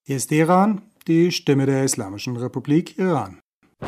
Hier ist Iran, die Stimme der Islamischen Republik Iran.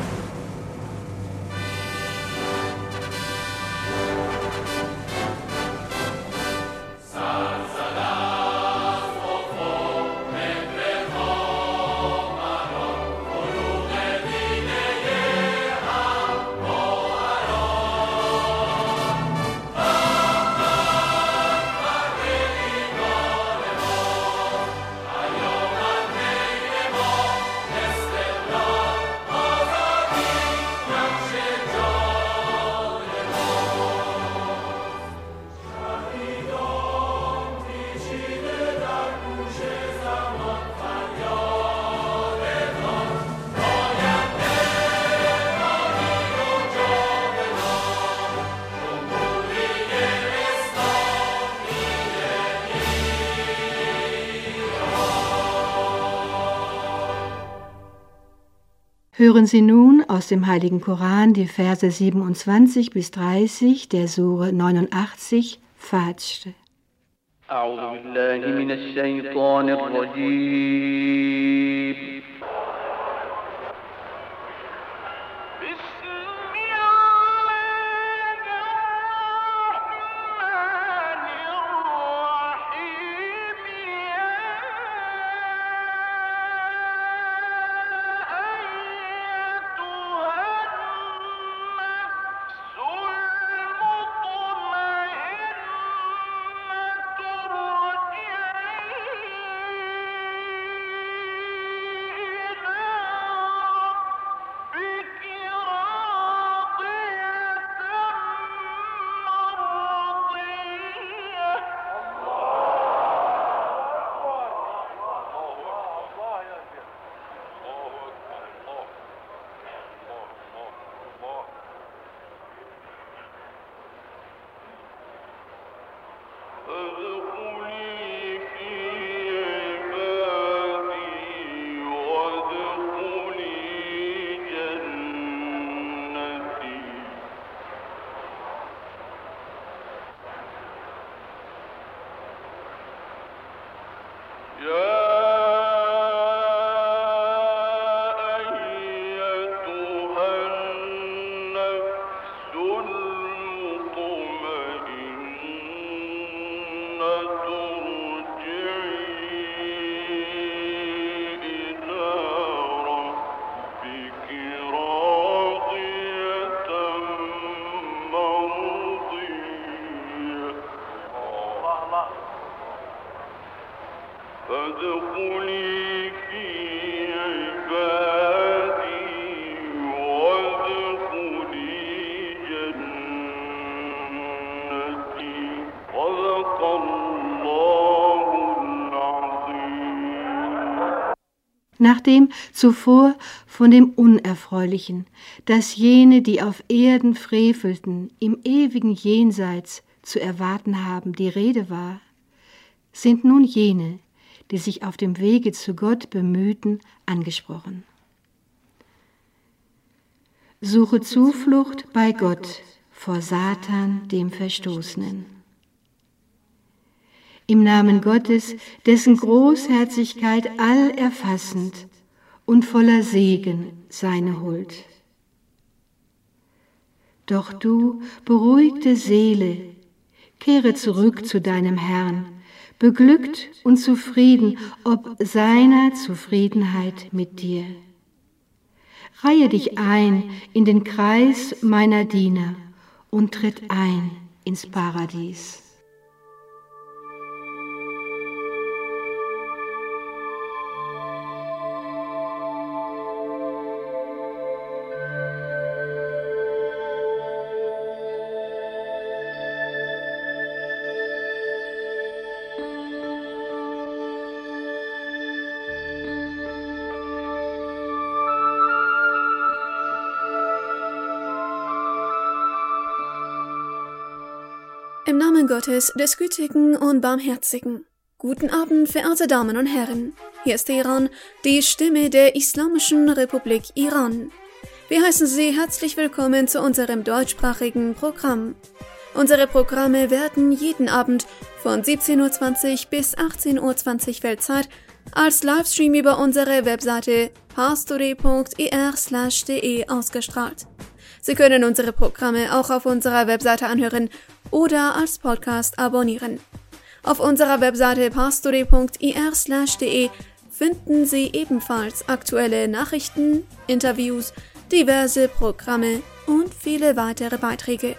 Hören Sie nun aus dem Heiligen Koran die Verse 27 bis 30 der Sure 89, Fajr. أعوذ بالله من الشيطان الرجيم Nachdem zuvor von dem Unerfreulichen, das jene, die auf Erden frevelten, im ewigen Jenseits zu erwarten haben, die Rede war, sind nun jene, die sich auf dem Wege zu Gott bemühten, angesprochen. Suche Zuflucht bei Gott vor Satan, dem Verstoßenen. Im Namen Gottes, dessen Großherzigkeit allerfassend und voller Segen seine Huld. Doch du, beruhigte Seele, kehre zurück zu deinem Herrn, beglückt und zufrieden ob seiner Zufriedenheit mit dir. Reihe dich ein in den Kreis meiner Diener und tritt ein ins Paradies. Im Namen Gottes, des Gütigen und Barmherzigen. Guten Abend, verehrte Damen und Herren. Hier ist Iran, die Stimme der Islamischen Republik Iran. Wir heißen Sie herzlich willkommen zu unserem deutschsprachigen Programm. Unsere Programme werden jeden Abend von 17:20 bis 18:20 Weltzeit als Livestream über unsere Webseite pastore.ir/de ausgestrahlt. Sie können unsere Programme auch auf unserer Webseite anhören oder als Podcast abonnieren. Auf unserer Webseite pastore.ir/de finden Sie ebenfalls aktuelle Nachrichten, Interviews, diverse Programme und viele weitere Beiträge.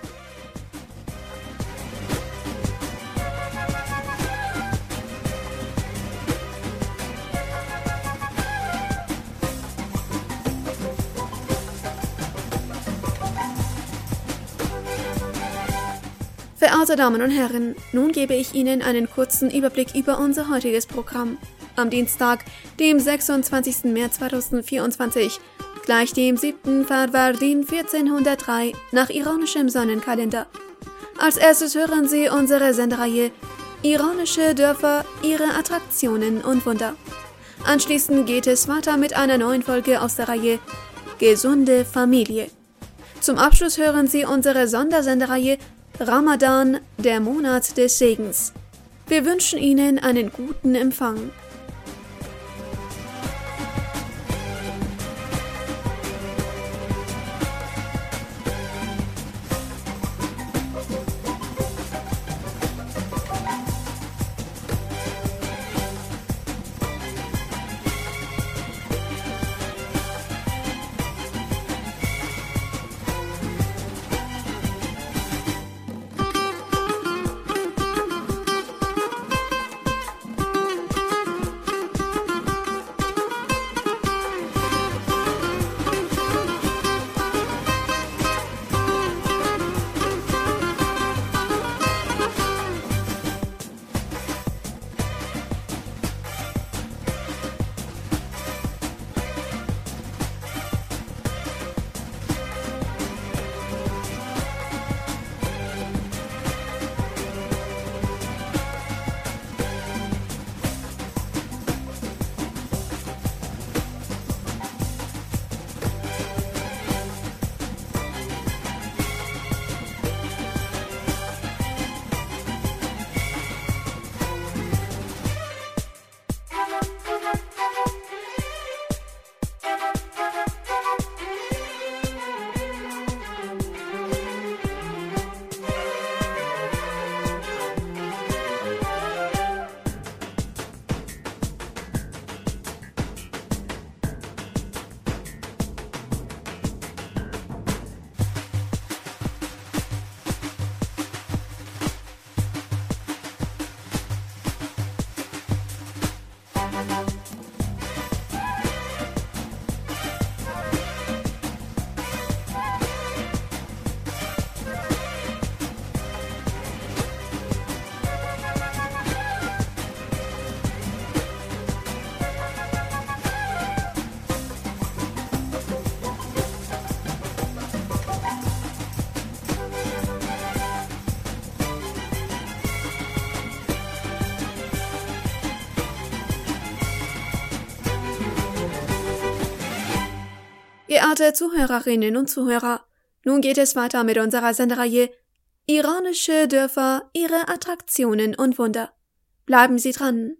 Verehrte Damen und Herren, nun gebe ich Ihnen einen kurzen Überblick über unser heutiges Programm. Am Dienstag, dem 26. März 2024, gleich dem 7. Farvardin 1403 nach iranischem Sonnenkalender. Als erstes hören Sie unsere Sendereihe Iranische Dörfer, ihre Attraktionen und Wunder. Anschließend geht es weiter mit einer neuen Folge aus der Reihe Gesunde Familie. Zum Abschluss hören Sie unsere Sondersendereihe Ramadan, der Monat des Segens. Wir wünschen Ihnen einen guten Empfang. Geehrte Zuhörerinnen und Zuhörer, nun geht es weiter mit unserer Sendereihe Iranische Dörfer, ihre Attraktionen und Wunder. Bleiben Sie dran!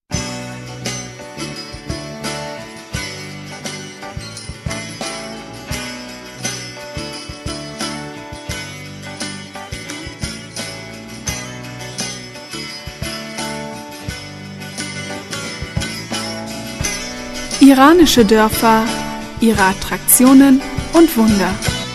Iranische Dörfer, ihre Attraktionen und Wunder.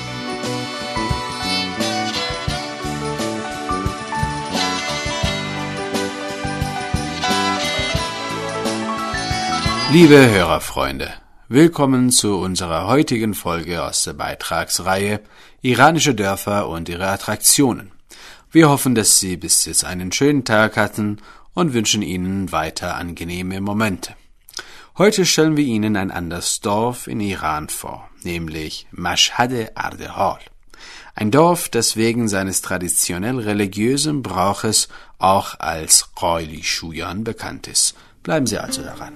Liebe Hörerfreunde, willkommen zu unserer heutigen Folge aus der Beitragsreihe Iranische Dörfer und ihre Attraktionen. Wir hoffen, dass Sie bis jetzt einen schönen Tag hatten und wünschen Ihnen weiter angenehme Momente. Heute stellen wir Ihnen ein anderes Dorf in Iran vor, nämlich Mashhad-e-Ardehal. Ein Dorf, das wegen seines traditionell religiösen Brauches auch als Qoyli Shuyan bekannt ist. Bleiben Sie also daran.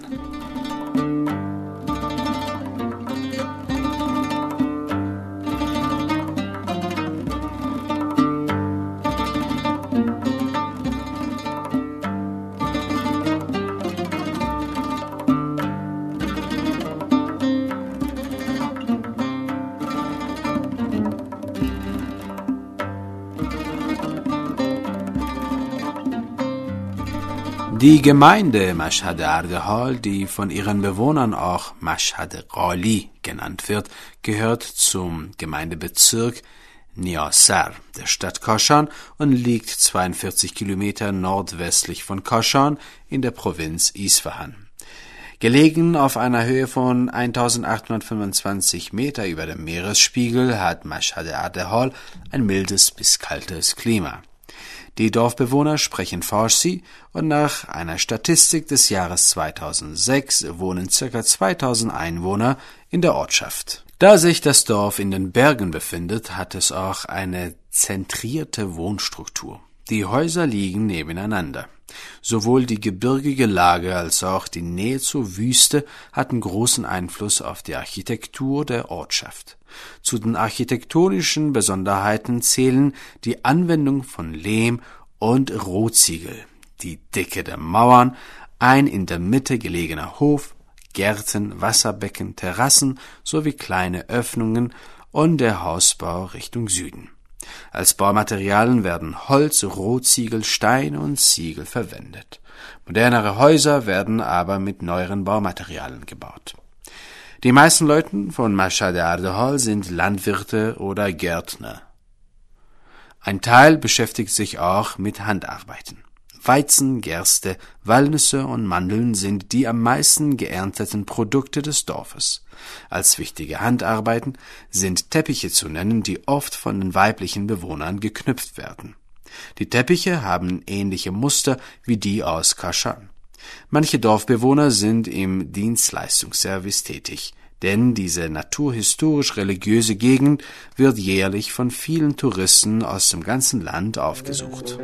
Die Gemeinde Mashhad Ardehal, die von ihren Bewohnern auch Mashhad Qali genannt wird, gehört zum Gemeindebezirk Niasar der Stadt Kashan und liegt 42 Kilometer nordwestlich von Kashan in der Provinz Isfahan. Gelegen auf einer Höhe von 1825 Meter über dem Meeresspiegel hat Mashhad Ardehal ein mildes bis kaltes Klima. Die Dorfbewohner sprechen Farsi und nach einer Statistik des Jahres 2006 wohnen ca. 2000 Einwohner in der Ortschaft. Da sich das Dorf in den Bergen befindet, hat es auch eine zentrierte Wohnstruktur. Die Häuser liegen nebeneinander. Sowohl die gebirgige Lage als auch die Nähe zur Wüste hatten großen Einfluss auf die Architektur der Ortschaft. Zu den architektonischen Besonderheiten zählen die Anwendung von Lehm und Rohziegel, die Dicke der Mauern, ein in der Mitte gelegener Hof, Gärten, Wasserbecken, Terrassen sowie kleine Öffnungen und der Hausbau Richtung Süden. Als Baumaterialien werden Holz, Rohziegel, Steine und Ziegel verwendet. Modernere Häuser werden aber mit neueren Baumaterialien gebaut. Die meisten Leute von Mashhad Ardehal sind Landwirte oder Gärtner. Ein Teil beschäftigt sich auch mit Handarbeiten. Weizen, Gerste, Walnüsse und Mandeln sind die am meisten geernteten Produkte des Dorfes. Als wichtige Handarbeiten sind Teppiche zu nennen, die oft von den weiblichen Bewohnern geknüpft werden. Die Teppiche haben ähnliche Muster wie die aus Kashan. Manche Dorfbewohner sind im Dienstleistungsservice tätig, denn diese naturhistorisch-religiöse Gegend wird jährlich von vielen Touristen aus dem ganzen Land aufgesucht.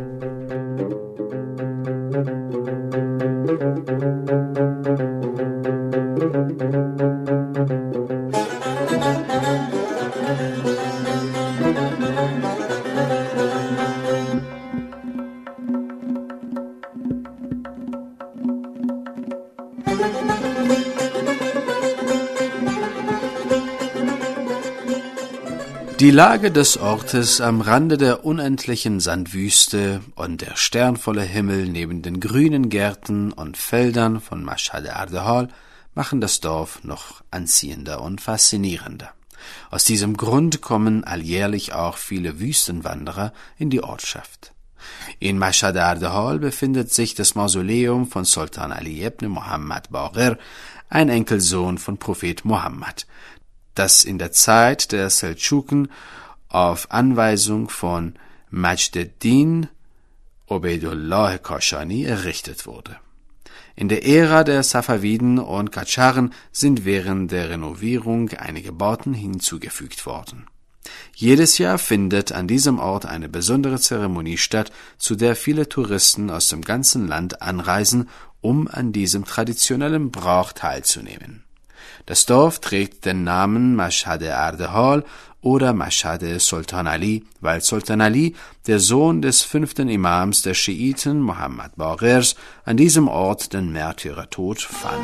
Die Lage des Ortes am Rande der unendlichen Sandwüste und der sternvolle Himmel neben den grünen Gärten und Feldern von Mashhad Ardehal machen das Dorf noch anziehender und faszinierender. Aus diesem Grund kommen alljährlich auch viele Wüstenwanderer in die Ortschaft. In Mashhad Ardehal befindet sich das Mausoleum von Sultan Ali ibn Muhammad Baqir, ein Enkelsohn von Prophet Mohammed, das in der Zeit der Seldschuken auf Anweisung von Majd-ed-Din Obeidullah Kashani errichtet wurde. In der Ära der Safawiden und Kadscharen sind während der Renovierung einige Bauten hinzugefügt worden. Jedes Jahr findet an diesem Ort eine besondere Zeremonie statt, zu der viele Touristen aus dem ganzen Land anreisen, um an diesem traditionellen Brauch teilzunehmen. Das Dorf trägt den Namen Mashhad Ardehal oder Mashhad Sultan Ali, weil Sultan Ali, der Sohn des 5. Imams der Schiiten Muhammad Baqirs, an diesem Ort den Märtyrertod fand.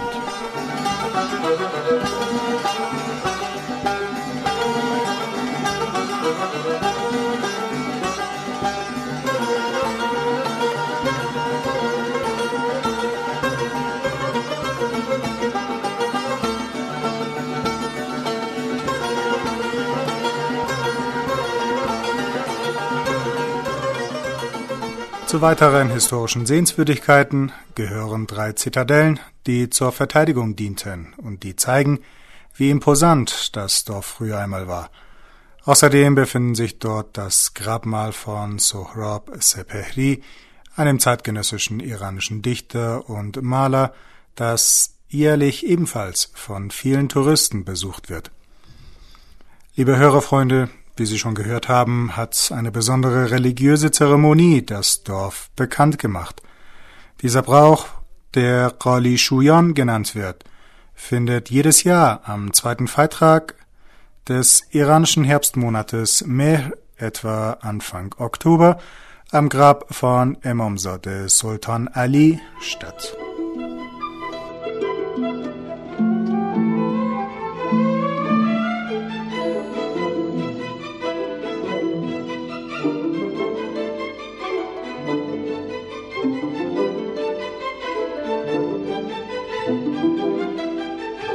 Zu weiteren historischen Sehenswürdigkeiten gehören 3 Zitadellen, die zur Verteidigung dienten und die zeigen, wie imposant das Dorf früher einmal war. Außerdem befinden sich dort das Grabmal von Sohrab Sepehri, einem zeitgenössischen iranischen Dichter und Maler, das jährlich ebenfalls von vielen Touristen besucht wird. Liebe Hörerfreunde, wie Sie schon gehört haben, hat eine besondere religiöse Zeremonie das Dorf bekannt gemacht. Dieser Brauch, der Qali Shuyan genannt wird, findet jedes Jahr am 2. Freitag des iranischen Herbstmonates Mehr, etwa Anfang Oktober, am Grab von Imamzadeh Sultan Ali statt.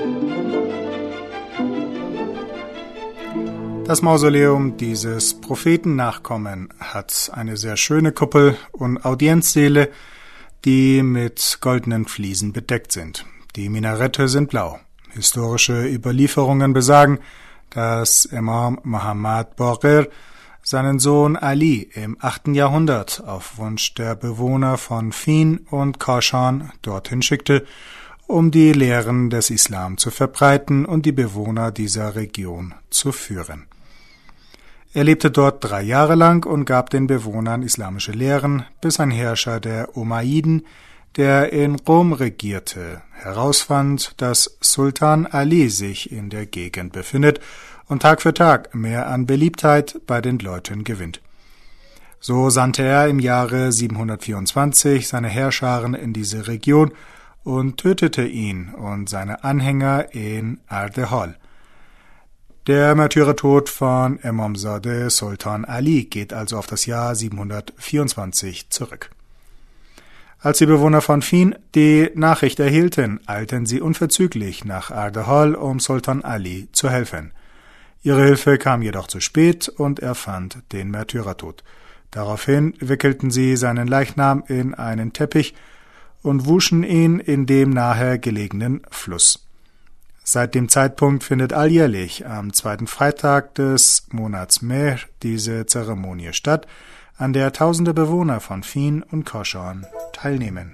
Das Mausoleum dieses Prophetennachkommen hat eine sehr schöne Kuppel und Audienzsäle, die mit goldenen Fliesen bedeckt sind. Die Minarette sind blau. Historische Überlieferungen besagen, dass Imam Muhammad Baqir seinen Sohn Ali im 8. Jahrhundert auf Wunsch der Bewohner von Fien und Kashan dorthin schickte, um die Lehren des Islam zu verbreiten und die Bewohner dieser Region zu führen. Er lebte dort 3 Jahre lang und gab den Bewohnern islamische Lehren, bis ein Herrscher der Umayyiden, der in Rom regierte, herausfand, dass Sultan Ali sich in der Gegend befindet und Tag für Tag mehr an Beliebtheit bei den Leuten gewinnt. So sandte er im Jahre 724 seine Heerscharen in diese Region und tötete ihn und seine Anhänger in Ardehol. Der Märtyrertod von Imamzadeh Sultan Ali geht also auf das Jahr 724 zurück. Als die Bewohner von Fien die Nachricht erhielten, eilten sie unverzüglich nach Ardehol, um Sultan Ali zu helfen. Ihre Hilfe kam jedoch zu spät und er fand den Märtyrertod. Daraufhin wickelten sie seinen Leichnam in einen Teppich und wuschen ihn in dem nahe gelegenen Fluss. Seit dem Zeitpunkt findet alljährlich am 2. Freitag des Monats Mehr diese Zeremonie statt, an der tausende Bewohner von Fien und Kashan teilnehmen.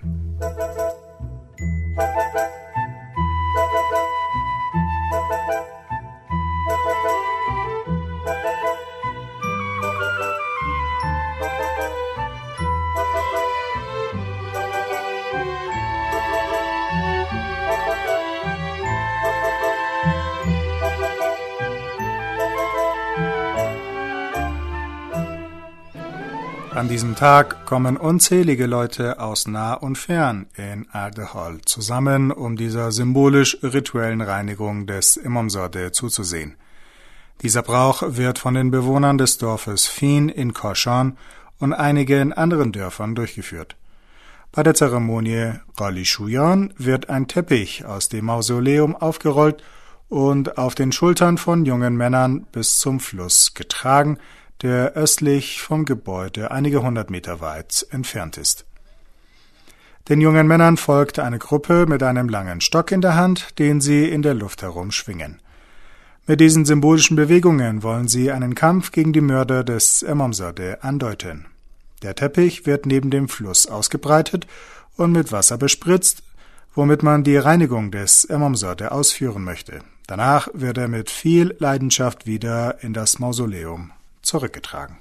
An diesem Tag kommen unzählige Leute aus nah und fern in Ardehol zusammen, um dieser symbolisch-rituellen Reinigung des Imamzadeh zuzusehen. Dieser Brauch wird von den Bewohnern des Dorfes Fien in Kashan und einigen anderen Dörfern durchgeführt. Bei der Zeremonie Qali Shuyan wird ein Teppich aus dem Mausoleum aufgerollt und auf den Schultern von jungen Männern bis zum Fluss getragen, der östlich vom Gebäude einige 100 Meter weit entfernt ist. Den jungen Männern folgt eine Gruppe mit einem langen Stock in der Hand, den sie in der Luft herumschwingen. Mit diesen symbolischen Bewegungen wollen sie einen Kampf gegen die Mörder des Imamzadeh andeuten. Der Teppich wird neben dem Fluss ausgebreitet und mit Wasser bespritzt, womit man die Reinigung des Imamzadeh ausführen möchte. Danach wird er mit viel Leidenschaft wieder in das Mausoleum zurückgetragen.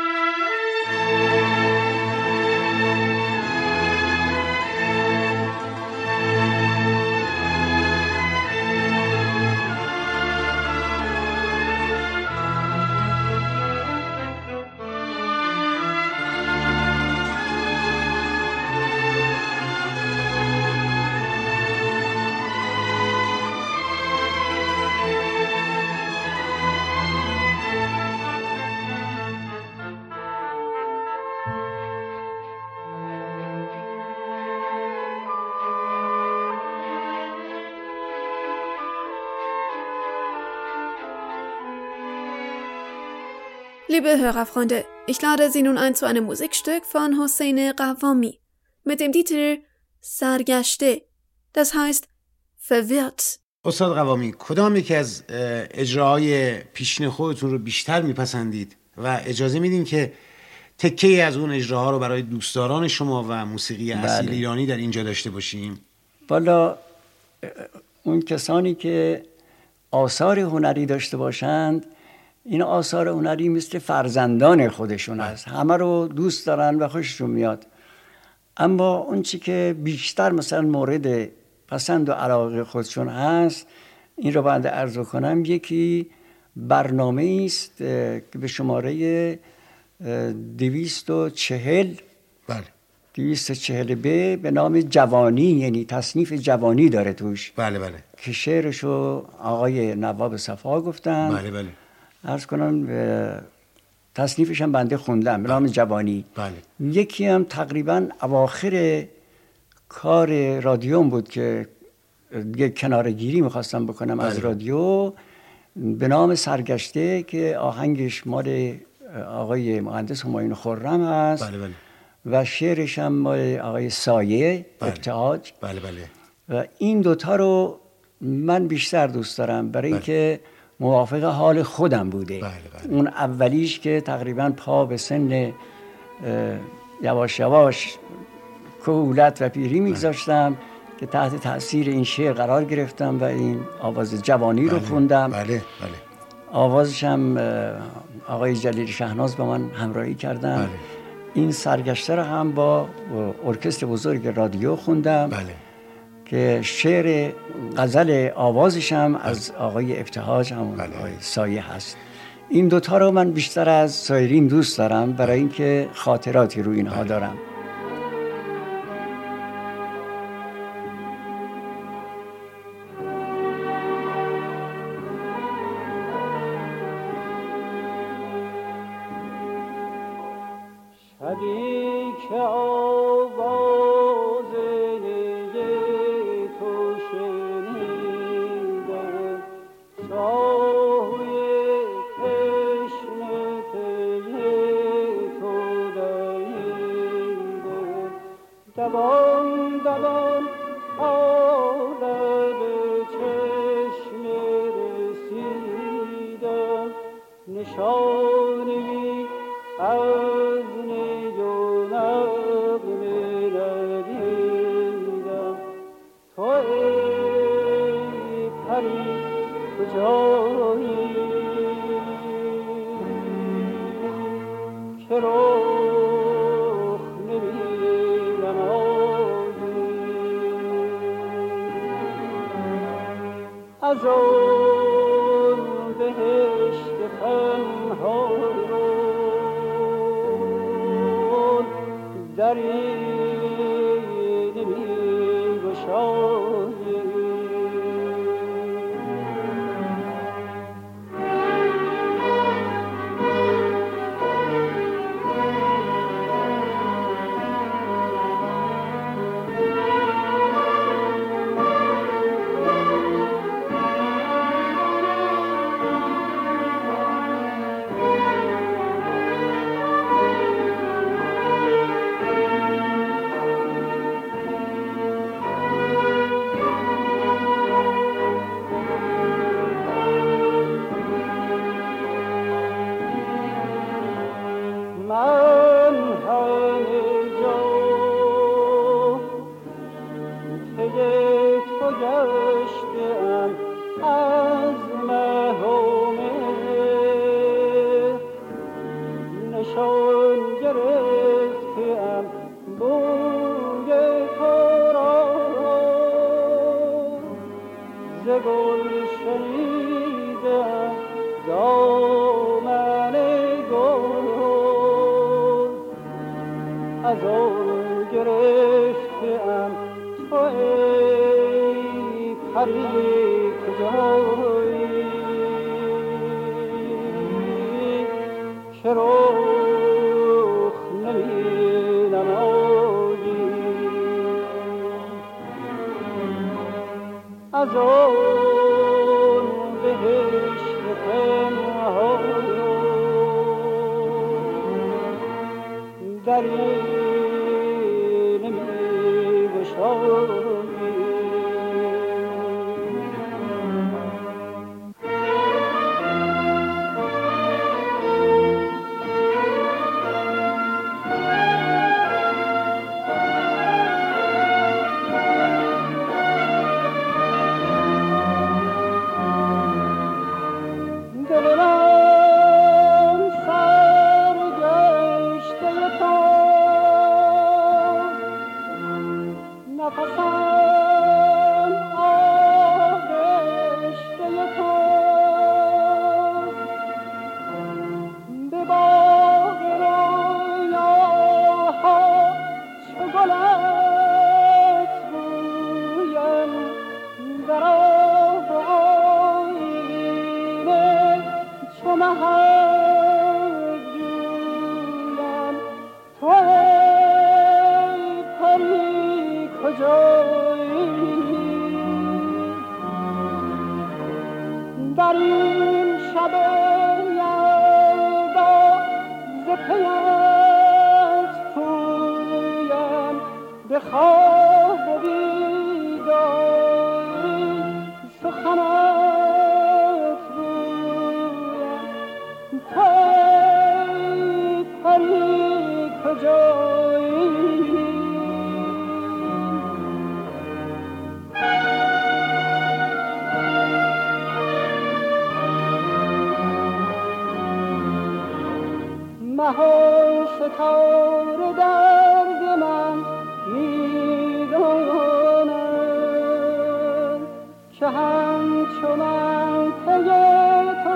Liebe Hörerfreunde, ich lade Sie nun ein zu einem Musikstück von Hossein Ravami mit dem Titel Sargashte, das heißt verwirrt. استاد قوامی، کدام یکی از اجراهای پیشین خودتون رو بیشتر میپسندید و اجازه میدین که تکه‌ای از اون اجراها رو برای دوستداران شما و موسیقی اصیل ایرانی در اینجا داشته باشیم؟ والا اون کسانی که آثار هنری داشته باشند، این آثار هنری مثل فرزندان خودشون است، همه رو دوست دارن و خوششون میاد. اما اون چی که بیشتر مثلا مورد پسند و علاقه خودشون هست، این رو باید عرض کنم، یکی برنامه است که به شماره 240 240 به نام جوانی، یعنی تصنیف جوانی داره توش. بله بله. که شعرشو آقای نواب صفا گفتن. بله بله. عرض کنم تصنیفش هم بنده خوندم به نام جوانی. بله. یکی هم تقریبا اواخر کار رادیوم بود که دیگه کنارگیری میخواستم بکنم از رادیو، به نام سرگشته که آهنگش مال آقای مهندس همایون خرم هست. بله بله. و شعرش هم مال آقای سایه ابتهاج. بله بله. و این دوتا رو من بیشتر دوست دارم برای اینکه موافق حال خودم بوده. بله بله. اون اولیش که تقریبا پا به سن یواش یواش کهولت و پیری میگذاشتم که تحت تاثیر این شعر قرار گرفتم و این آواز جوانی رو خوندم. بله بله. آوازش هم آقای جلیل شهناز با من همراهی کردن. بله. این سرگشته رو هم با ارکستر بزرگ رادیو خوندم. بله. که شعر غزل آوازش هم از آقای ابتهاج همون آقای سایه هست. این دوتا رو من بیشتر از سایرین دوست دارم برای اینکه خاطراتی رو اینها دارم. شبی که آواز تو شنیدم، سایه تشنه تو دیدم، دوان دوان آلب چشم رسیدم، نشانی از نیونم ندیدم. تو ای پری کجایی که رخ نمایی، از اون بهشت پنهان دری نمی‌گشایی. دل من سرگشته تو در این شب یلدا ز پیت پویم به خواب و بیداری سخنت گویم تو ای پری کجایی ماه ستاره درد من میدانند که همچو من پی تو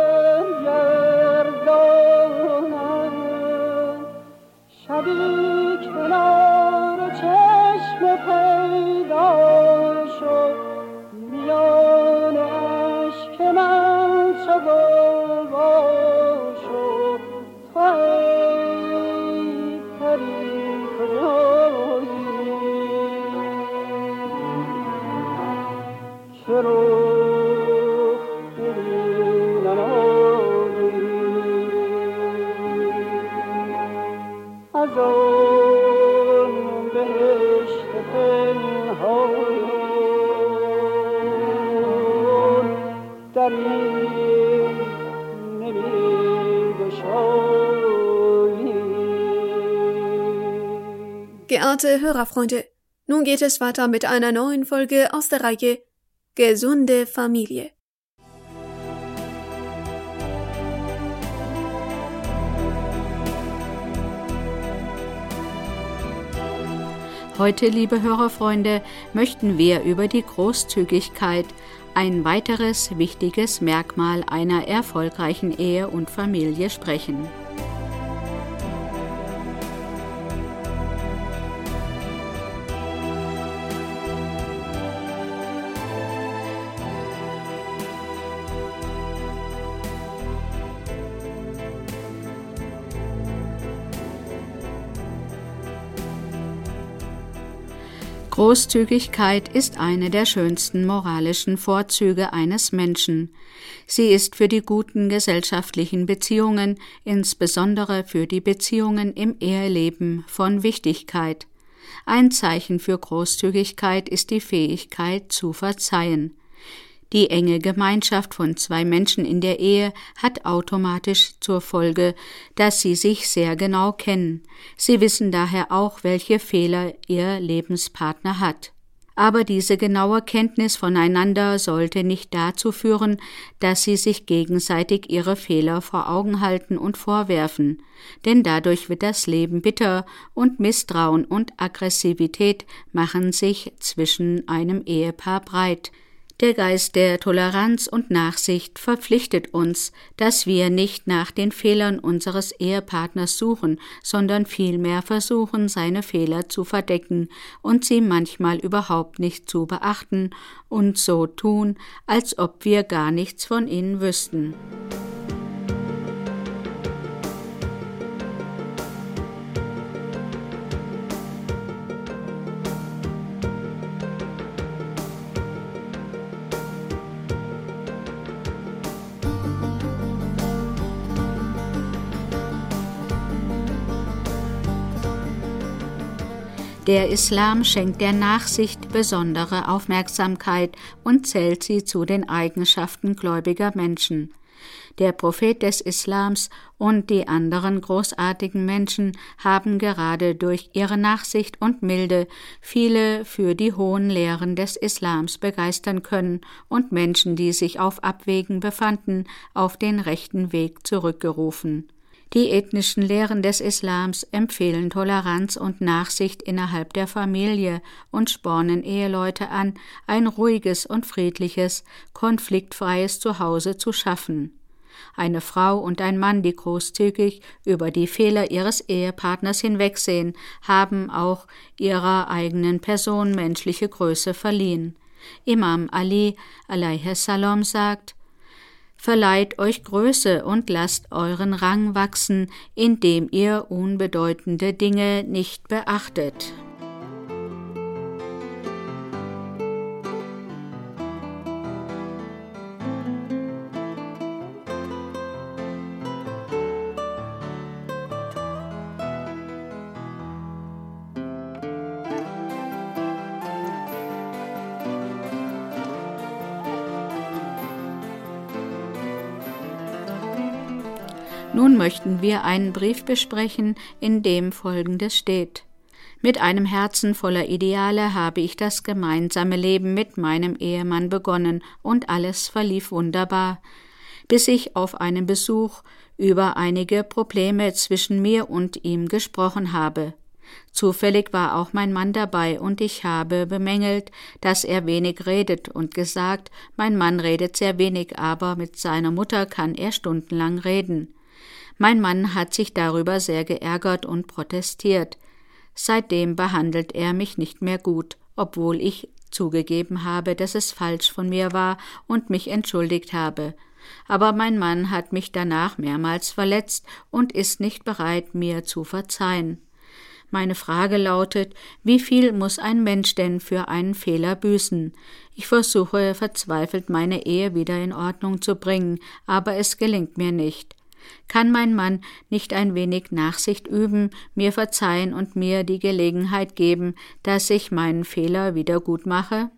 سرگردانند شبی کنار چشم پیدا شد میان اشک من چو گلوا شد تو ای پری کجایی که رخ نمایی از آن بهشت پنهان در این Geehrte Hörerfreunde, nun geht es weiter mit einer neuen Folge aus der Reihe Gesunde Familie. Heute, liebe Hörerfreunde, möchten wir über die Großzügigkeit, ein weiteres wichtiges Merkmal einer erfolgreichen Ehe und Familie, sprechen. Großzügigkeit ist eine der schönsten moralischen Vorzüge eines Menschen. Sie ist für die guten gesellschaftlichen Beziehungen, insbesondere für die Beziehungen im Eheleben, von Wichtigkeit. Ein Zeichen für Großzügigkeit ist die Fähigkeit zu verzeihen. Die enge Gemeinschaft von zwei Menschen in der Ehe hat automatisch zur Folge, dass sie sich sehr genau kennen. Sie wissen daher auch, welche Fehler ihr Lebenspartner hat. Aber diese genaue Kenntnis voneinander sollte nicht dazu führen, dass sie sich gegenseitig ihre Fehler vor Augen halten und vorwerfen, denn dadurch wird das Leben bitter und Misstrauen und Aggressivität machen sich zwischen einem Ehepaar breit. Der Geist der Toleranz und Nachsicht verpflichtet uns, dass wir nicht nach den Fehlern unseres Ehepartners suchen, sondern vielmehr versuchen, seine Fehler zu verdecken und sie manchmal überhaupt nicht zu beachten und so tun, als ob wir gar nichts von ihnen wüssten. Der Islam schenkt der Nachsicht besondere Aufmerksamkeit und zählt sie zu den Eigenschaften gläubiger Menschen. Der Prophet des Islams und die anderen großartigen Menschen haben gerade durch ihre Nachsicht und Milde viele für die hohen Lehren des Islams begeistern können und Menschen, die sich auf Abwegen befanden, auf den rechten Weg zurückgerufen. Die ethnischen Lehren des Islams empfehlen Toleranz und Nachsicht innerhalb der Familie und spornen Eheleute an, ein ruhiges und friedliches, konfliktfreies Zuhause zu schaffen. Eine Frau und ein Mann, die großzügig über die Fehler ihres Ehepartners hinwegsehen, haben auch ihrer eigenen Person menschliche Größe verliehen. Imam Ali a.s. sagt: Verleiht euch Größe und lasst euren Rang wachsen, indem ihr unbedeutende Dinge nicht beachtet. Nun möchten wir einen Brief besprechen, in dem Folgendes steht. Mit einem Herzen voller Ideale habe ich das gemeinsame Leben mit meinem Ehemann begonnen und alles verlief wunderbar, bis ich auf einem Besuch über einige Probleme zwischen mir und ihm gesprochen habe. Zufällig war auch mein Mann dabei und ich habe bemängelt, dass er wenig redet und gesagt, mein Mann redet sehr wenig, aber mit seiner Mutter kann er stundenlang reden. Mein Mann hat sich darüber sehr geärgert und protestiert. Seitdem behandelt er mich nicht mehr gut, obwohl ich zugegeben habe, dass es falsch von mir war und mich entschuldigt habe. Aber mein Mann hat mich danach mehrmals verletzt und ist nicht bereit, mir zu verzeihen. Meine Frage lautet, wie viel muss ein Mensch denn für einen Fehler büßen? Ich versuche verzweifelt, meine Ehe wieder in Ordnung zu bringen, aber es gelingt mir nicht. Kann mein Mann nicht ein wenig Nachsicht üben, mir verzeihen und mir die Gelegenheit geben, dass ich meinen Fehler wieder gut mache?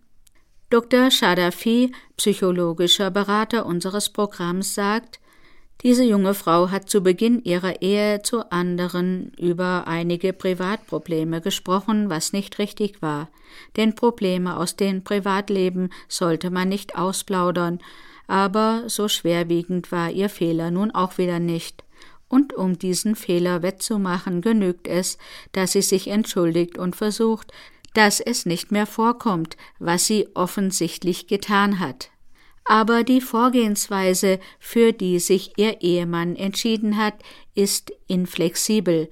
Dr. Shadafi, psychologischer Berater unseres Programms, sagt, diese junge Frau hat zu Beginn ihrer Ehe zu anderen über einige Privatprobleme gesprochen, was nicht richtig war. Denn Probleme aus dem Privatleben sollte man nicht ausplaudern, aber so schwerwiegend war ihr Fehler nun auch wieder nicht. Und um diesen Fehler wettzumachen, genügt es, dass sie sich entschuldigt und versucht, dass es nicht mehr vorkommt, was sie offensichtlich getan hat. Aber die Vorgehensweise, für die sich ihr Ehemann entschieden hat, ist inflexibel.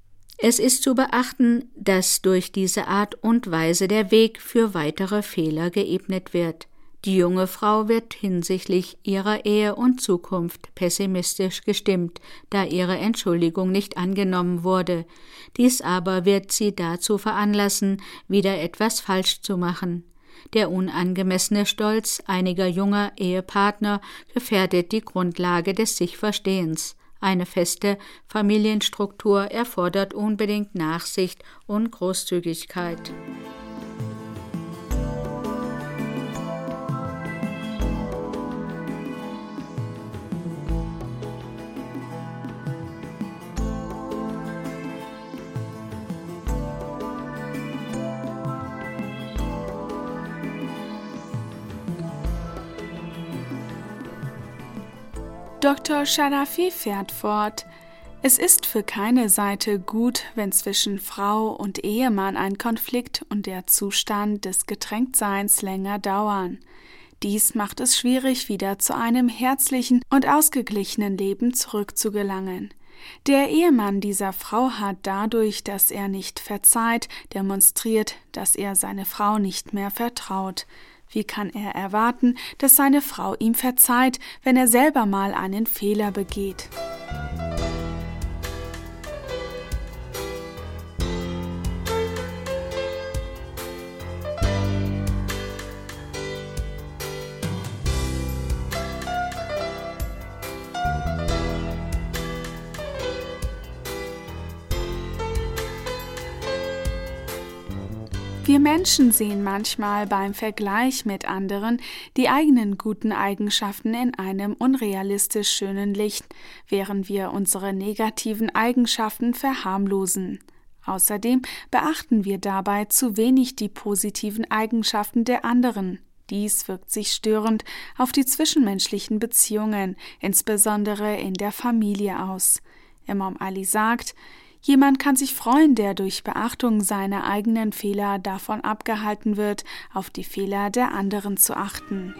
Es ist zu beachten, dass durch diese Art und Weise der Weg für weitere Fehler geebnet wird. Die junge Frau wird hinsichtlich ihrer Ehe und Zukunft pessimistisch gestimmt, da ihre Entschuldigung nicht angenommen wurde. Dies aber wird sie dazu veranlassen, wieder etwas falsch zu machen. Der unangemessene Stolz einiger junger Ehepartner gefährdet die Grundlage des Sich-Verstehens. Eine feste Familienstruktur erfordert unbedingt Nachsicht und Großzügigkeit. Dr. Shadafi fährt fort: Es ist für keine Seite gut, wenn zwischen Frau und Ehemann ein Konflikt und der Zustand des Getränktseins länger dauern. Dies macht es schwierig, wieder zu einem herzlichen und ausgeglichenen Leben zurückzugelangen. Der Ehemann dieser Frau hat dadurch, dass er nicht verzeiht, demonstriert, dass er seine Frau nicht mehr vertraut. Wie kann er erwarten, dass seine Frau ihm verzeiht, wenn er selber mal einen Fehler begeht? Wir Menschen sehen manchmal beim Vergleich mit anderen die eigenen guten Eigenschaften in einem unrealistisch schönen Licht, während wir unsere negativen Eigenschaften verharmlosen. Außerdem beachten wir dabei zu wenig die positiven Eigenschaften der anderen. Dies wirkt sich störend auf die zwischenmenschlichen Beziehungen, insbesondere in der Familie, aus. Imam Ali sagt: Jemand kann sich freuen, der durch Beachtung seiner eigenen Fehler davon abgehalten wird, auf die Fehler der anderen zu achten.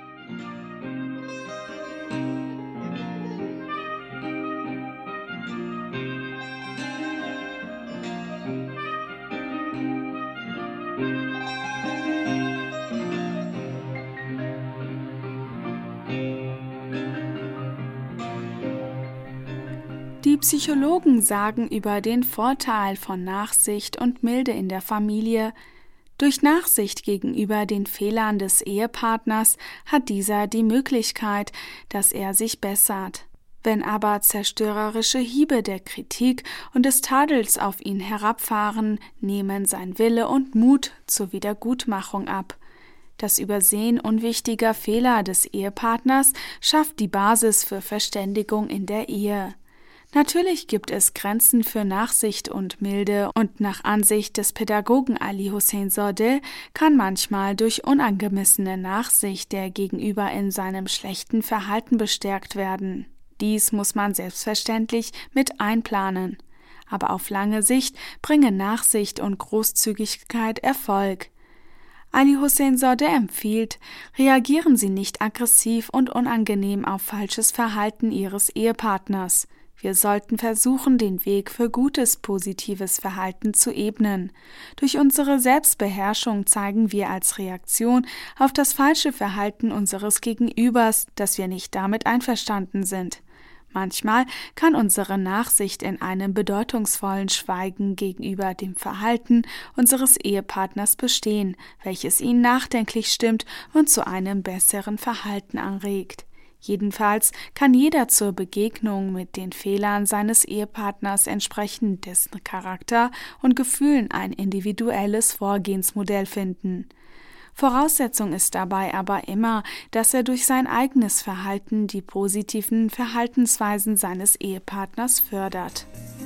Die Psychologen sagen über den Vorteil von Nachsicht und Milde in der Familie: Durch Nachsicht gegenüber den Fehlern des Ehepartners hat dieser die Möglichkeit, dass er sich bessert. Wenn aber zerstörerische Hiebe der Kritik und des Tadels auf ihn herabfahren, nehmen sein Wille und Mut zur Wiedergutmachung ab. Das Übersehen unwichtiger Fehler des Ehepartners schafft die Basis für Verständigung in der Ehe. Natürlich gibt es Grenzen für Nachsicht und Milde und nach Ansicht des Pädagogen Ali Hussein Zadeh kann manchmal durch unangemessene Nachsicht der Gegenüber in seinem schlechten Verhalten bestärkt werden. Dies muss man selbstverständlich mit einplanen. Aber auf lange Sicht bringen Nachsicht und Großzügigkeit Erfolg. Ali Hussein Zadeh empfiehlt, reagieren Sie nicht aggressiv und unangenehm auf falsches Verhalten Ihres Ehepartners. Wir sollten versuchen, den Weg für gutes, positives Verhalten zu ebnen. Durch unsere Selbstbeherrschung zeigen wir als Reaktion auf das falsche Verhalten unseres Gegenübers, dass wir nicht damit einverstanden sind. Manchmal kann unsere Nachsicht in einem bedeutungsvollen Schweigen gegenüber dem Verhalten unseres Ehepartners bestehen, welches ihn nachdenklich stimmt und zu einem besseren Verhalten anregt. Jedenfalls kann jeder zur Begegnung mit den Fehlern seines Ehepartners entsprechend dessen Charakter und Gefühlen ein individuelles Vorgehensmodell finden. Voraussetzung ist dabei aber immer, dass er durch sein eigenes Verhalten die positiven Verhaltensweisen seines Ehepartners fördert.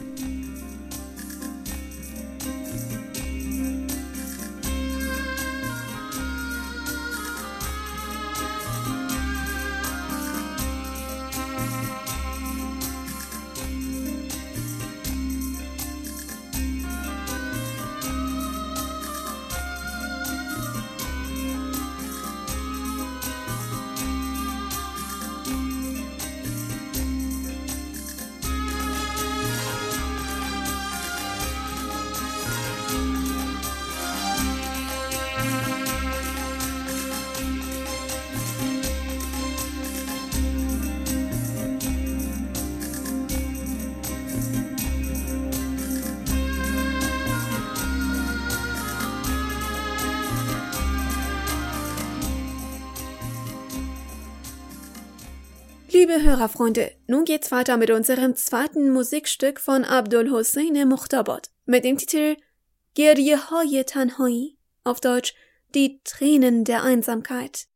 Liebe Hörerfreunde, nun geht's weiter mit unserem zweiten Musikstück von Abdul Hossein Mukhtabad mit dem Titel Geryehay Tanhayi, auf Deutsch Die Tränen der Einsamkeit.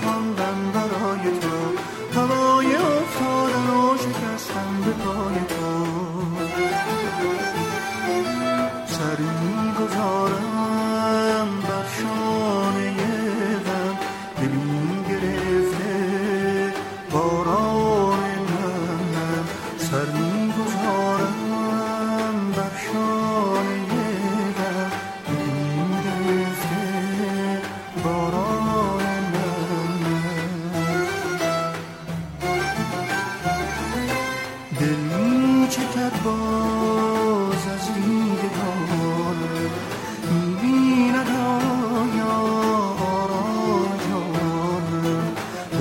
هوای افتادن و شکستن به پای تو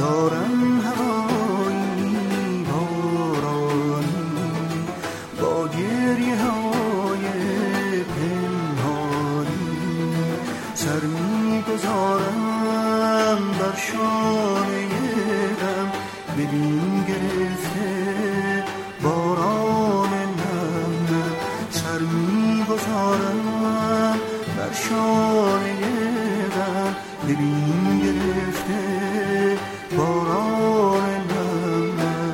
دارم هوایی بارانی با گریه های پنهانی سر میگذارم بر شانه غم ببین گرفته باران نم نم سر میگذارم بر شانه غم ببین گرفته باران نم نم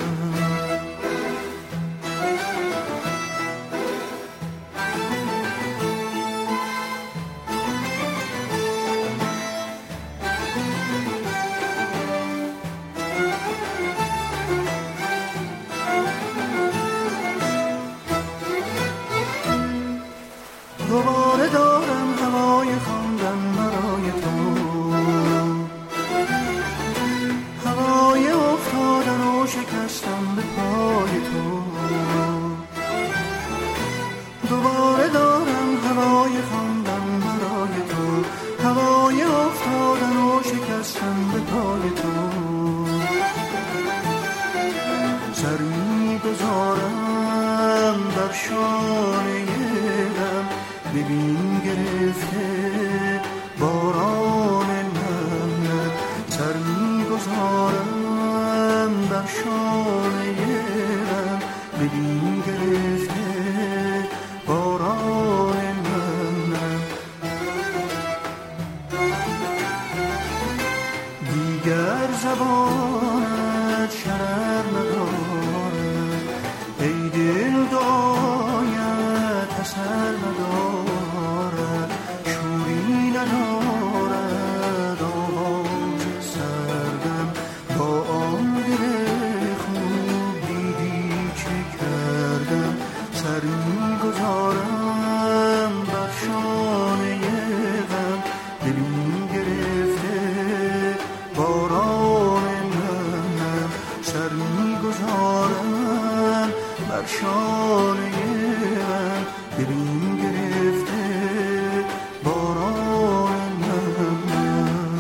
دوباره دارم هوای خواندن برای تو هوای افتادن و شکستن به پای تو دوباره دارم هوای خواندن برای تو هوای افتادن و شکستن به پای تو سر میگذارم بر شانه غم ببین گرفته باران نم نم سر میگذارم بر شانه غم ببین گرفته باران نم نم دیگر زبانت شرر ندارد ای دل دعایت اثر ندارد شوری ندارد آواز سردم با آن دل خوب دیدی چه کردم سر میگذارم بر شانه غم ببین گرفته باران نم نم سر میگذارم بر شانه غم ببین گرفته باران نم نم.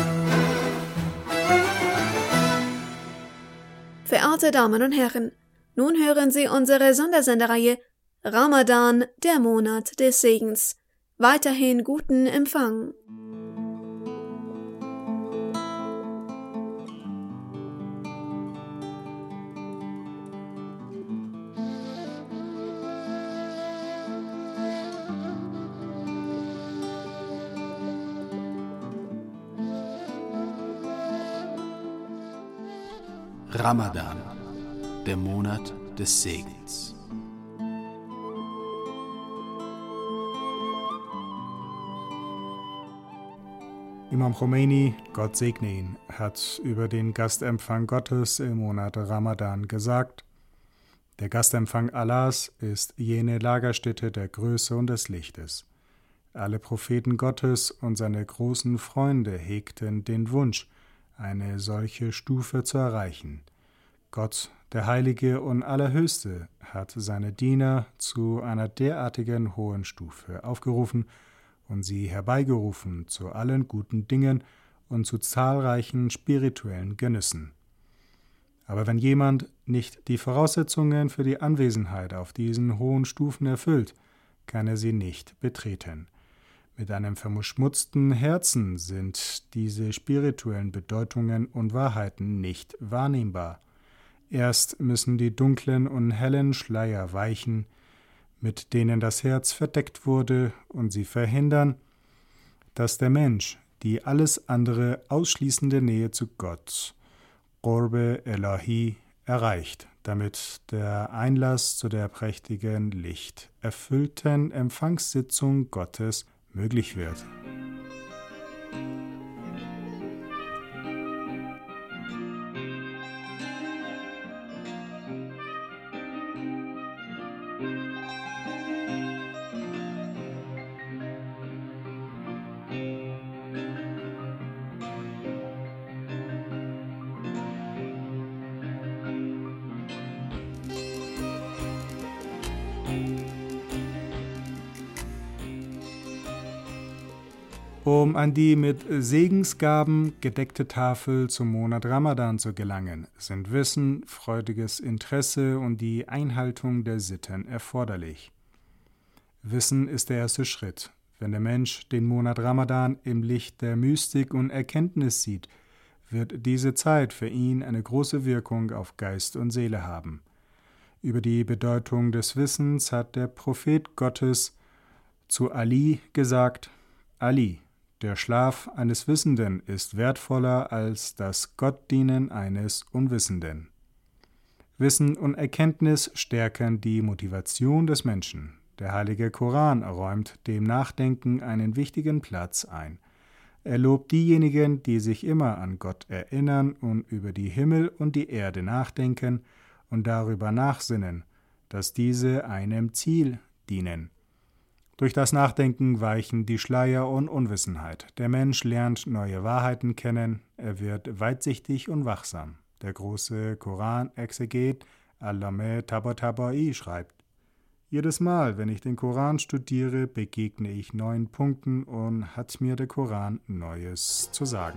Verehrte Damen und Herren, nun hören Sie unsere Sondersendereihe Ramadan, der Monat des Segens. Weiterhin guten Empfang. Ramadan, der Monat des Segens. Imam Khomeini, Gott segne ihn, hat über den Gastempfang Gottes im Monat Ramadan gesagt: Der Gastempfang Allahs ist jene Lagerstätte der Größe und des Lichtes. Alle Propheten Gottes und seine großen Freunde hegten den Wunsch, eine solche Stufe zu erreichen. Gott, der Heilige und Allerhöchste, hat seine Diener zu einer derartigen hohen Stufe aufgerufen und sie herbeigerufen zu allen guten Dingen und zu zahlreichen spirituellen Genüssen. Aber wenn jemand nicht die Voraussetzungen für die Anwesenheit auf diesen hohen Stufen erfüllt, kann er sie nicht betreten. Mit einem verschmutzten Herzen sind diese spirituellen Bedeutungen und Wahrheiten nicht wahrnehmbar. Erst müssen die dunklen und hellen Schleier weichen, mit denen das Herz verdeckt wurde, und sie verhindern, dass der Mensch die alles andere ausschließende Nähe zu Gott, Qurbe Elahi, erreicht, damit der Einlass zu der prächtigen, lichterfüllten Empfangssitzung Gottes möglich wird. Um an die mit Segensgaben gedeckte Tafel zum Monat Ramadan zu gelangen, sind Wissen, freudiges Interesse und die Einhaltung der Sitten erforderlich. Wissen ist der erste Schritt. Wenn der Mensch den Monat Ramadan im Licht der Mystik und Erkenntnis sieht, wird diese Zeit für ihn eine große Wirkung auf Geist und Seele haben. Über die Bedeutung des Wissens hat der Prophet Gottes zu Ali gesagt: Ali, der Schlaf eines Wissenden ist wertvoller als das Gottdienen eines Unwissenden. Wissen und Erkenntnis stärken die Motivation des Menschen. Der heilige Koran räumt dem Nachdenken einen wichtigen Platz ein. Er lobt diejenigen, die sich immer an Gott erinnern und über die Himmel und die Erde nachdenken und darüber nachsinnen, dass diese einem Ziel dienen. Durch das Nachdenken weichen die Schleier und Unwissenheit. Der Mensch lernt neue Wahrheiten kennen, er wird weitsichtig und wachsam. Der große Koran-Exeget Allameh Tabatabai schreibt: Jedes Mal, wenn ich den Koran studiere, begegne ich neuen Punkten und hat mir der Koran Neues zu sagen.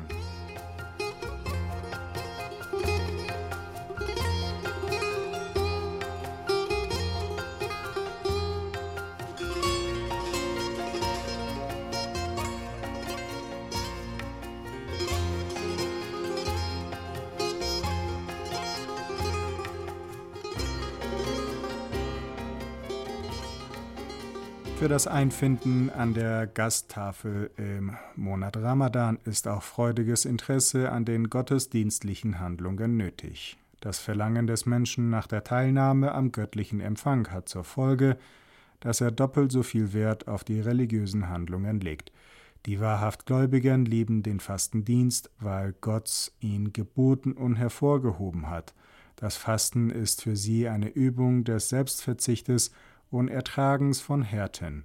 Für das Einfinden an der Gasttafel im Monat Ramadan ist auch freudiges Interesse an den gottesdienstlichen Handlungen nötig. Das Verlangen des Menschen nach der Teilnahme am göttlichen Empfang hat zur Folge, dass er doppelt so viel Wert auf die religiösen Handlungen legt. Die wahrhaft Gläubigen lieben den Fastendienst, weil Gott ihn geboten und hervorgehoben hat. Das Fasten ist für sie eine Übung des Selbstverzichtes und Ertragens von Härten.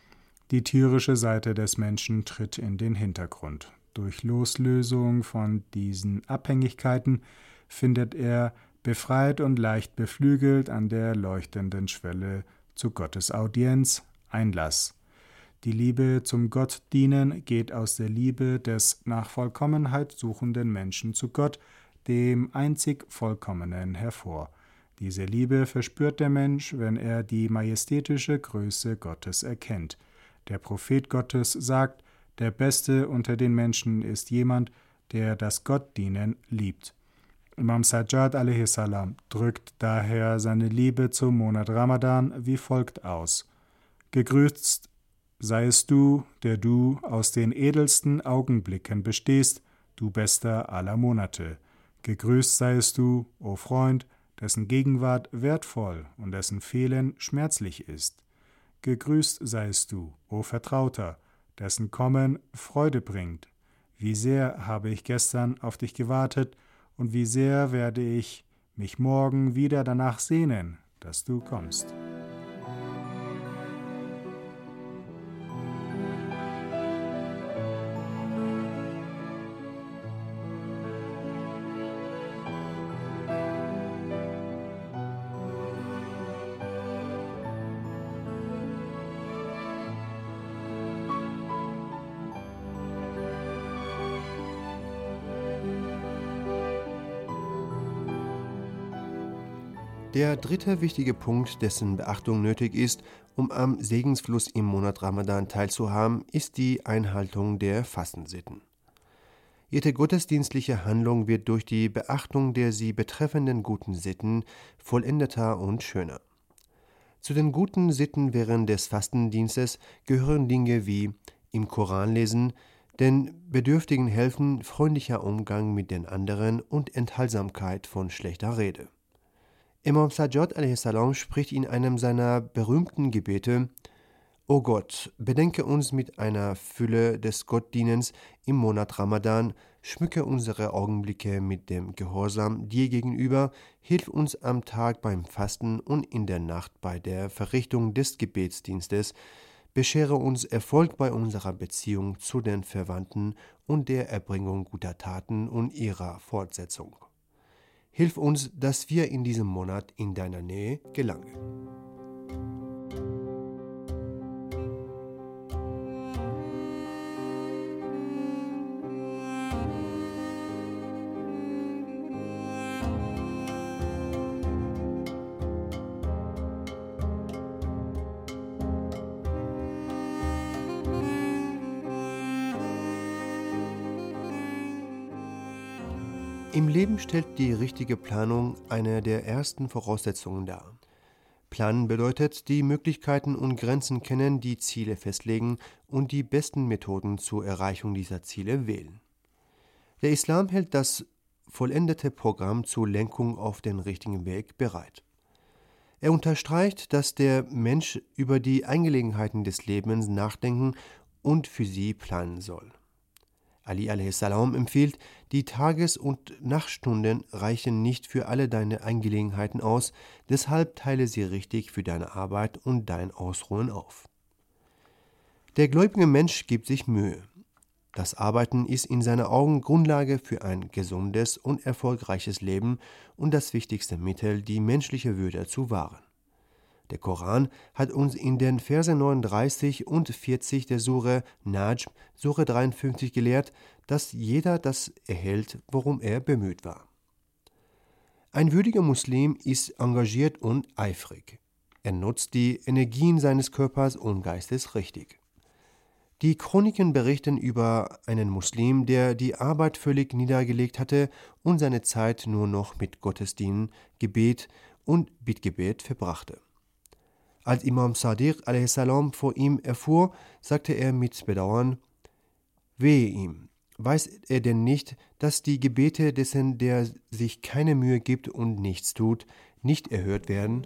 Die tierische Seite des Menschen tritt in den Hintergrund. Durch Loslösung von diesen Abhängigkeiten findet er, befreit und leicht beflügelt, an der leuchtenden Schwelle zu Gottes Audienz Einlass. Die Liebe zum Gottdienen geht aus der Liebe des nach Vollkommenheit suchenden Menschen zu Gott, dem einzig Vollkommenen, hervor. Diese Liebe verspürt der Mensch, wenn er die majestätische Größe Gottes erkennt. Der Prophet Gottes sagt, der Beste unter den Menschen ist jemand, der das Gottdienen liebt. Imam Sajjad a.s. drückt daher seine Liebe zum Monat Ramadan wie folgt aus: Gegrüßt seiest du, der du aus den edelsten Augenblicken bestehst, du bester aller Monate. Gegrüßt seiest du, o Freund, dessen Gegenwart wertvoll und dessen Fehlen schmerzlich ist. Gegrüßt seiest du, o Vertrauter, dessen Kommen Freude bringt. Wie sehr habe ich gestern auf dich gewartet und wie sehr werde ich mich morgen wieder danach sehnen, dass du kommst. Der dritte wichtige Punkt, dessen Beachtung nötig ist, um am Segensfluss im Monat Ramadan teilzuhaben, ist die Einhaltung der Fastensitten. Jede gottesdienstliche Handlung wird durch die Beachtung der sie betreffenden guten Sitten vollendeter und schöner. Zu den guten Sitten während des Fastendienstes gehören Dinge wie im Koran lesen, den Bedürftigen helfen, freundlicher Umgang mit den anderen und Enthaltsamkeit von schlechter Rede. Imam Sajjad a.s. spricht in einem seiner berühmten Gebete: O Gott, bedenke uns mit einer Fülle des Gottdienens im Monat Ramadan, schmücke unsere Augenblicke mit dem Gehorsam dir gegenüber, hilf uns am Tag beim Fasten und in der Nacht bei der Verrichtung des Gebetsdienstes, beschere uns Erfolg bei unserer Beziehung zu den Verwandten und der Erbringung guter Taten und ihrer Fortsetzung. Hilf uns, dass wir in diesem Monat in deiner Nähe gelangen. Im Leben stellt die richtige Planung eine der ersten Voraussetzungen dar. Planen bedeutet, die Möglichkeiten und Grenzen kennen, die Ziele festlegen und die besten Methoden zur Erreichung dieser Ziele wählen. Der Islam hält das vollendete Programm zur Lenkung auf den richtigen Weg bereit. Er unterstreicht, dass der Mensch über die Angelegenheiten des Lebens nachdenken und für sie planen soll. Ali a.s. empfiehlt, die Tages- und Nachtstunden reichen nicht für alle deine Angelegenheiten aus, deshalb teile sie richtig für deine Arbeit und dein Ausruhen auf. Der gläubige Mensch gibt sich Mühe. Das Arbeiten ist in seinen Augen Grundlage für ein gesundes und erfolgreiches Leben und das wichtigste Mittel, die menschliche Würde zu wahren. Der Koran hat uns in den Versen 39 und 40 der Sure Najm, Sure 53, gelehrt, dass jeder das erhält, worum er bemüht war. Ein würdiger Muslim ist engagiert und eifrig. Er nutzt die Energien seines Körpers und Geistes richtig. Die Chroniken berichten über einen Muslim, der die Arbeit völlig niedergelegt hatte und seine Zeit nur noch mit Gottesdienst, Gebet und Bittgebet verbrachte. Als Imam Sadiq a.s. vor ihm erfuhr, sagte er mit Bedauern: Wehe ihm, weiß er denn nicht, dass die Gebete dessen, der sich keine Mühe gibt und nichts tut, nicht erhört werden?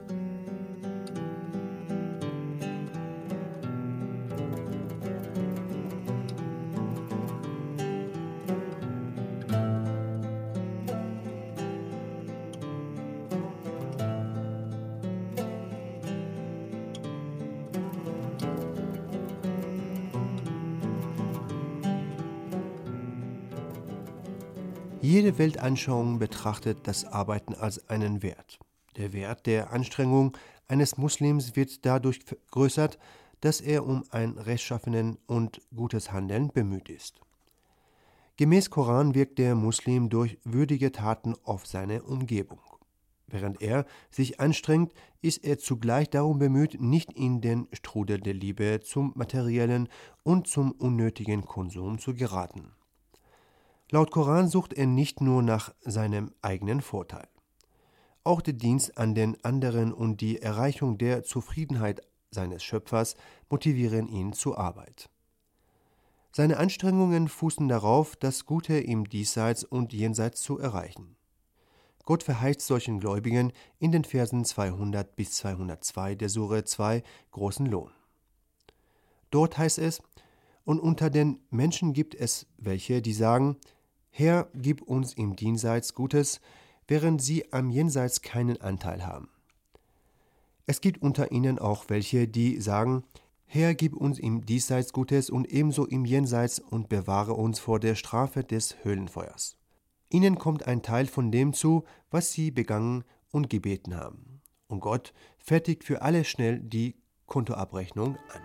Jede Weltanschauung betrachtet das Arbeiten als einen Wert. Der Wert der Anstrengung eines Muslims wird dadurch vergrößert, dass er um ein rechtschaffenen und gutes Handeln bemüht ist. Gemäß Koran wirkt der Muslim durch würdige Taten auf seine Umgebung. Während er sich anstrengt, ist er zugleich darum bemüht, nicht in den Strudel der Liebe zum materiellen und zum unnötigen Konsum zu geraten. Laut Koran sucht er nicht nur nach seinem eigenen Vorteil. Auch der Dienst an den anderen und die Erreichung der Zufriedenheit seines Schöpfers motivieren ihn zur Arbeit. Seine Anstrengungen fußen darauf, das Gute im Diesseits und Jenseits zu erreichen. Gott verheißt solchen Gläubigen in den Versen 200 bis 202 der Sure 2 großen Lohn. Dort heißt es: Und unter den Menschen gibt es welche, die sagen: Herr, gib uns im Diesseits Gutes, während sie am Jenseits keinen Anteil haben. Es gibt unter ihnen auch welche, die sagen: Herr, gib uns im Diesseits Gutes und ebenso im Jenseits und bewahre uns vor der Strafe des Höhlenfeuers. Ihnen kommt ein Teil von dem zu, was sie begangen und gebeten haben. Und Gott fertigt für alle schnell die Kontoabrechnung an.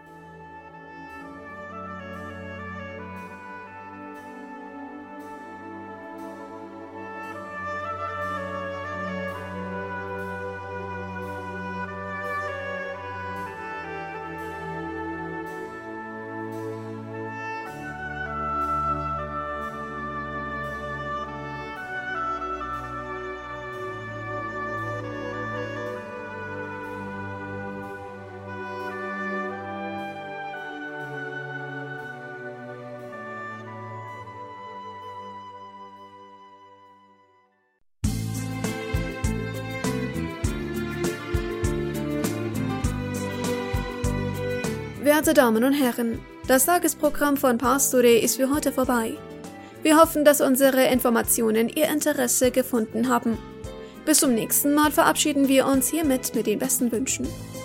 Werte Damen und Herren, das Tagesprogramm von Pastore ist für heute vorbei. Wir hoffen, dass unsere Informationen Ihr Interesse gefunden haben. Bis zum nächsten Mal verabschieden wir uns hiermit mit den besten Wünschen.